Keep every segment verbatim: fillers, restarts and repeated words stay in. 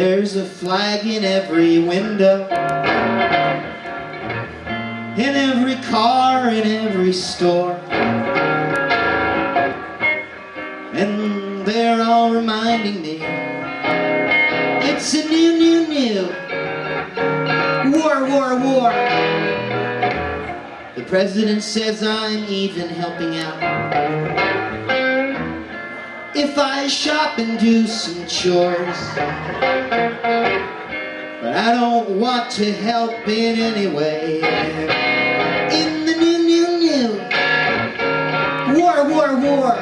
There's a flag in every window, in every car, in every store, and they're all reminding me it's a new, new, new war, war, war. The president says I'm even helping out if I shop and do some chores, but I don't want to help in any way. In the new, new, new war, war, war.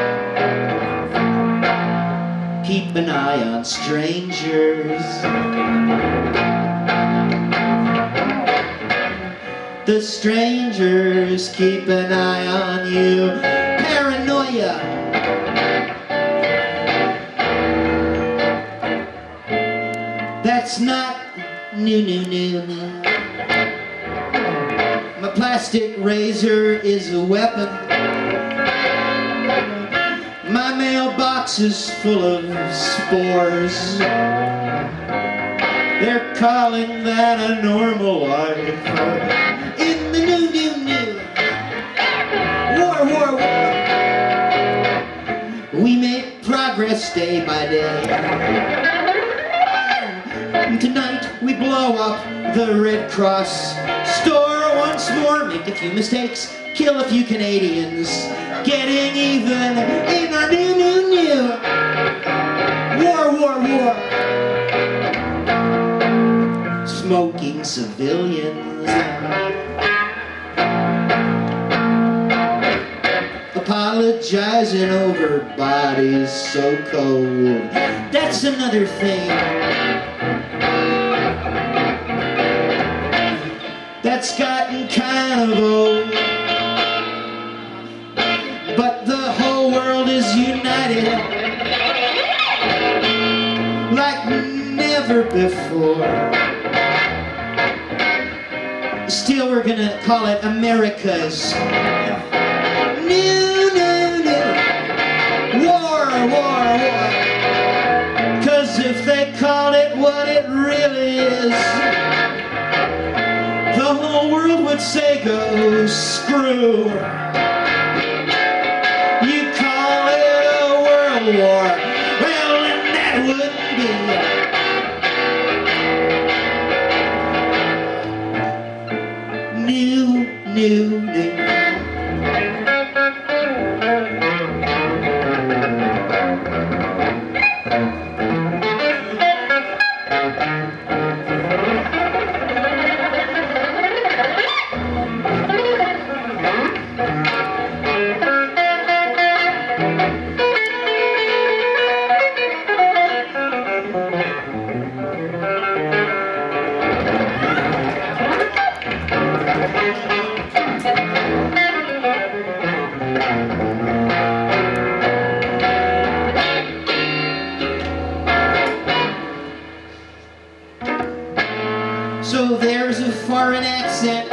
Keep an eye on strangers. The strangers keep an eye on you. Paranoia. That's not new, new, new, new. My plastic razor is a weapon. My mailbox is full of spores. They're calling that a normal life. In the new, new, new war, war, war. We make progress day by day. Tonight we blow up the Red Cross store once more, make a few mistakes, kill a few Canadians, getting even in our new, new, new war, war, war. Smoking civilians, apologizing over bodies so cold. That's another thing that's gotten kind of old. But the whole world is united like never before. Still, we're gonna call it America's new, new, new war, war, war. 'Cause if they call it what it really is, the whole world would say go screw. You call it a world war, well then that wouldn't be. New, new, new. So there's a foreign accent.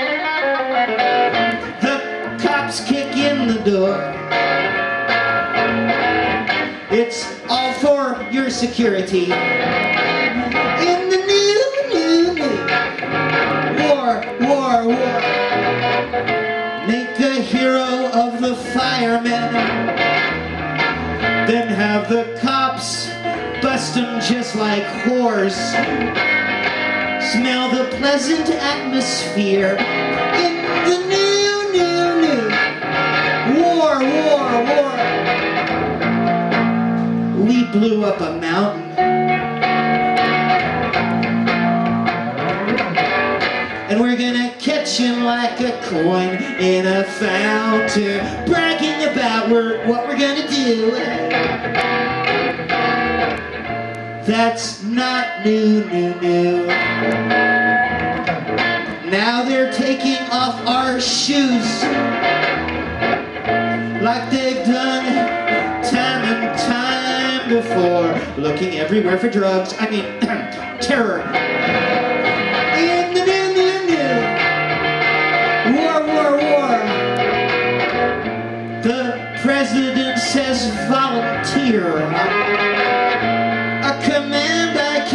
The cops kick in the door. It's all for your security. In the new, new, new war, war, war. Make a hero of the firemen, then have the cops bust him just like whores. Smell the pleasant atmosphere in the new, new, new war, war, war. We blew up a mountain, and we're gonna catch him like a coin in a fountain, bragging about we're, what we're gonna do. That's not new, new, new. Now they're taking off our shoes like they've done time and time before, looking everywhere for drugs, I mean terror. In the new, new, new war, war, war. The president says volunteer, a command I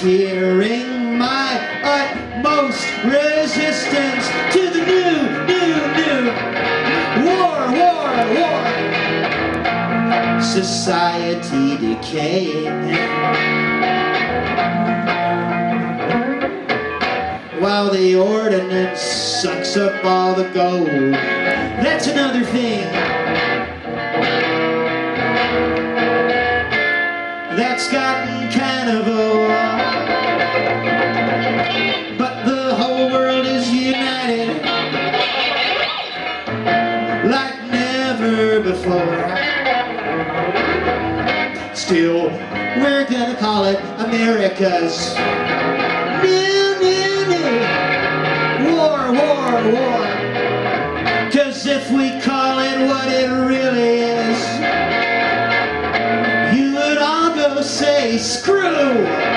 volunteering my utmost resistance to the new, new, new war, war, war. Society decaying while the ordinance sucks up all the gold. That's another thing that's gotten kind of old. But the whole world is united like never before. Still, we're gonna call it America's new, new, new war, war, war. 'Cause if we call it what it really is, you would all go say, screw!